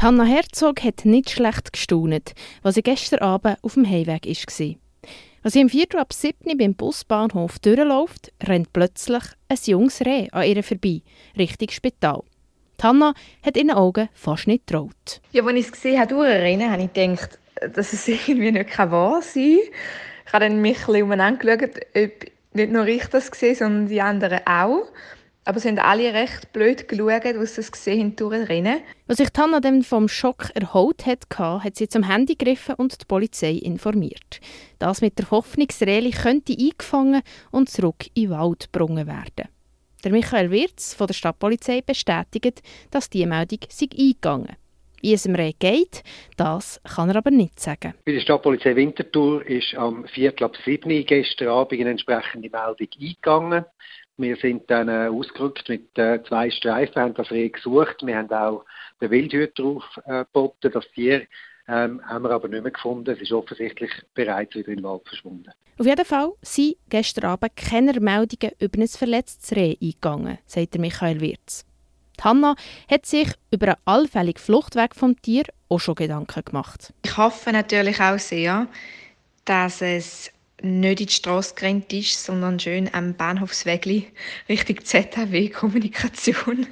Hanna Herzog hat nicht schlecht gestaunt, was sie gestern Abend auf dem Heimweg war. Als sie im 7:15 beim Busbahnhof durchläuft, rennt plötzlich ein junges Reh an ihr vorbei, Richtung Spital. Hanna hat in den Augen fast nicht getraut. Ja, als ich es gesehen habe, durchrennen, habe ich gedacht, dass es irgendwie nicht wahr sein kann. Ich habe dann mich ein bisschen umeinander geschaut, ob nicht nur ich das gesehen, sondern die anderen auch. Aber sie haben alle recht blöd geschaut, als sie es gesehen haben, durchrennen. Als sich Hanna dann vom Schock erholt hatte, hat sie zum Handy gegriffen und die Polizei informiert. Das mit der Hoffnung, das Rehli könnte eingefangen und zurück in den Wald gebracht werden. Der Michael Wirz von der Stadtpolizei bestätigt, dass diese Meldung eingegangen sei. Wie es im Reh geht, das kann er aber nicht sagen. Bei der Stadtpolizei Winterthur ist am 7:15 gestern Abend eine entsprechende Meldung eingegangen. Wir sind dann ausgerückt mit 2 Streifen, haben das Reh gesucht. Wir haben auch den Wildhüter aufgeboten. Das Tier haben wir aber nicht mehr gefunden. Es ist offensichtlich bereits wieder in den Wald verschwunden. Auf jeden Fall sind gestern Abend keine Meldungen über ein verletztes Reh eingegangen, sagt Michael Wirz. Hanna hat sich über einen allfälligen Fluchtweg vom Tier auch schon Gedanken gemacht. Ich hoffe natürlich auch sehr, dass es nicht in die Strasse gerannt ist, sondern schön am Bahnhofswegli Richtung ZHW-Kommunikation.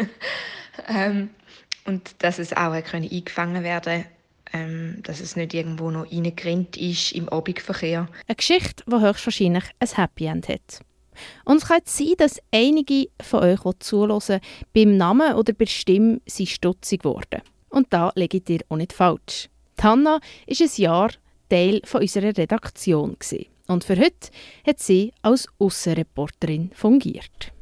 Und dass es auch eingefangen werden konnte, dass es nicht irgendwo noch reingerannt ist im Abendverkehr. Eine Geschichte, die höchstwahrscheinlich ein Happy End hat. Und es kann sein, dass einige von euch, die zuhören, beim Namen oder bei der Stimme stutzig geworden. Und da liegt ihr auch nicht falsch. Die Hanna ist ein Jahr Teil unserer Redaktion gewesen. Und für heute hat sie als Aussenreporterin fungiert.